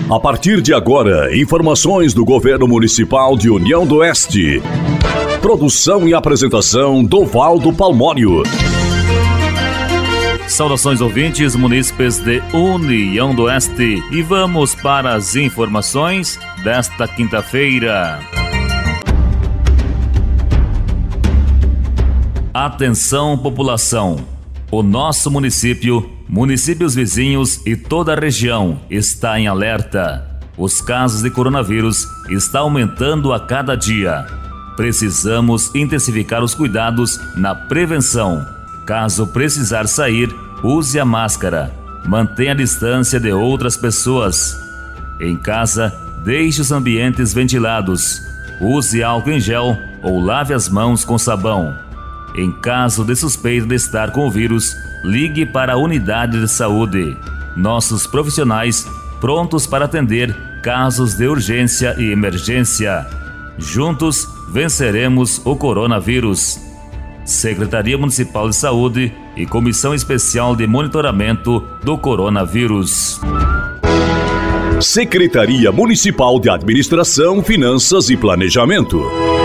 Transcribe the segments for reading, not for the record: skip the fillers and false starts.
A partir de agora, informações do Governo Municipal de União do Oeste. Produção e apresentação Dovaldo Palmório. Saudações ouvintes, munícipes de União do Oeste, e vamos para as informações desta quinta-feira. Atenção, população! O nosso município, municípios vizinhos e toda a região está em alerta. Os casos de coronavírus estão aumentando a cada dia. Precisamos intensificar os cuidados na prevenção. Caso precisar sair, use a máscara. Mantenha a distância de outras pessoas. Em casa, deixe os ambientes ventilados. Use álcool em gel ou lave as mãos com sabão. Em caso de suspeita de estar com o vírus, ligue para a unidade de saúde. Nossos profissionais prontos para atender casos de urgência e emergência. Juntos venceremos o coronavírus. Secretaria Municipal de Saúde e Comissão Especial de Monitoramento do Coronavírus. Secretaria Municipal de Administração, Finanças e Planejamento.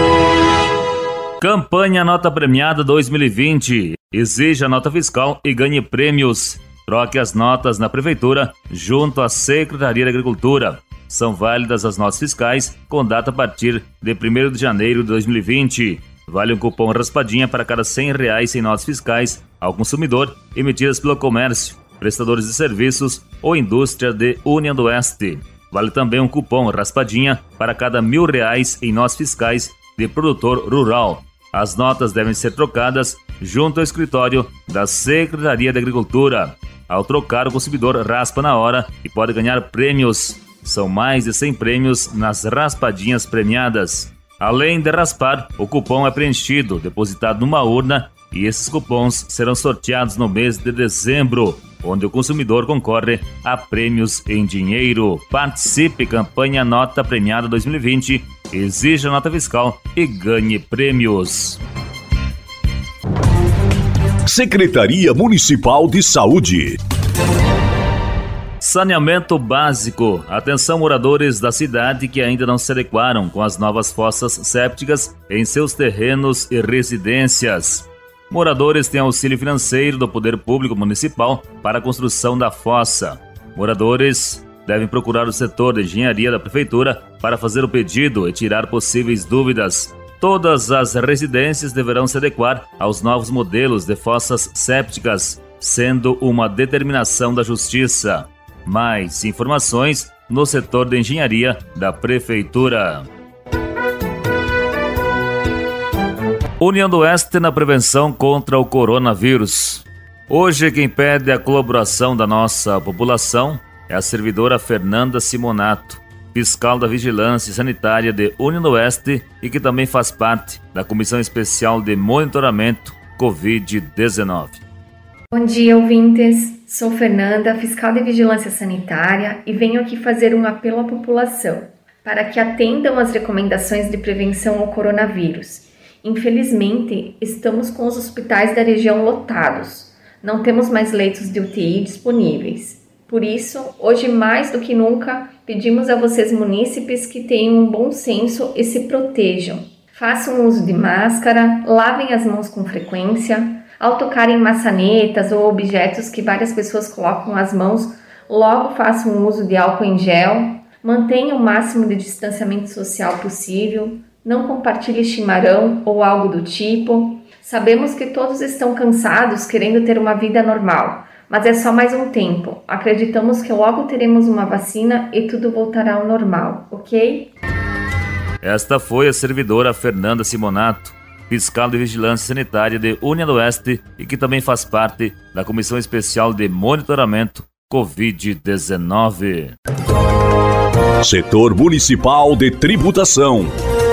Campanha Nota Premiada 2020. Exija nota fiscal e ganhe prêmios. Troque as notas na Prefeitura junto à Secretaria de Agricultura. São válidas as notas fiscais com data a partir de 1º de janeiro de 2020. Vale um cupom raspadinha para cada R$100 em notas fiscais ao consumidor emitidas pelo comércio, prestadores de serviços ou indústria de União do Oeste. Vale também um cupom raspadinha para cada R$1.000 em notas fiscais de produtor rural. As notas devem ser trocadas junto ao escritório da Secretaria de Agricultura. Ao trocar, o consumidor raspa na hora e pode ganhar prêmios. São mais de 100 prêmios nas raspadinhas premiadas. Além de raspar, o cupom é preenchido, depositado numa urna, e esses cupons serão sorteados no mês de dezembro, onde o consumidor concorre a prêmios em dinheiro. Participe! Campanha Nota Premiada 2020. Exija nota fiscal e ganhe prêmios. Secretaria Municipal de Saúde. Saneamento básico. Atenção, moradores da cidade que ainda não se adequaram com as novas fossas sépticas em seus terrenos e residências. Moradores têm auxílio financeiro do Poder Público Municipal para a construção da fossa. Moradores devem procurar o setor de engenharia da Prefeitura para fazer o pedido e tirar possíveis dúvidas. Todas as residências deverão se adequar aos novos modelos de fossas sépticas, sendo uma determinação da Justiça. Mais informações no setor de engenharia da Prefeitura. União do Oeste na prevenção contra o coronavírus. Hoje quem pede a colaboração da nossa população é a servidora Fernanda Simonato, fiscal da Vigilância Sanitária de União do Oeste e que também faz parte da Comissão Especial de Monitoramento Covid-19. Bom dia, ouvintes. Sou Fernanda, fiscal de Vigilância Sanitária, e venho aqui fazer um apelo à população para que atendam às recomendações de prevenção ao coronavírus. Infelizmente, estamos com os hospitais da região lotados. Não temos mais leitos de UTI disponíveis. Por isso, hoje mais do que nunca, pedimos a vocês munícipes que tenham um bom senso e se protejam. Façam uso de máscara, lavem as mãos com frequência. Ao tocarem maçanetas ou objetos que várias pessoas colocam as mãos, logo façam uso de álcool em gel. Mantenha o máximo de distanciamento social possível. Não compartilhe chimarrão ou algo do tipo. Sabemos que todos estão cansados, querendo ter uma vida normal, mas é só mais um tempo. Acreditamos que logo teremos uma vacina e tudo voltará ao normal, ok? Esta foi a servidora Fernanda Simonato, fiscal de Vigilância Sanitária de União do Oeste e que também faz parte da Comissão Especial de Monitoramento Covid-19. Setor Municipal de Tributação.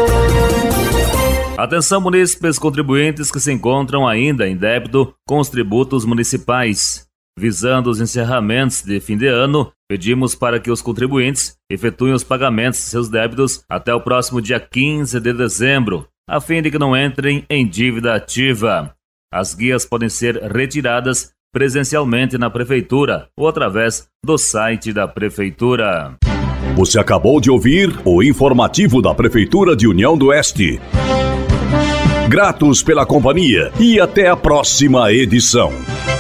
Atenção, munícipes contribuintes que se encontram ainda em débito com os tributos municipais. Visando os encerramentos de fim de ano, pedimos para que os contribuintes efetuem os pagamentos de seus débitos até o próximo dia 15 de dezembro, a fim de que não entrem em dívida ativa. As guias podem ser retiradas presencialmente na Prefeitura ou através do site da Prefeitura. Você acabou de ouvir o informativo da Prefeitura de União do Oeste. Gratos pela companhia e até a próxima edição.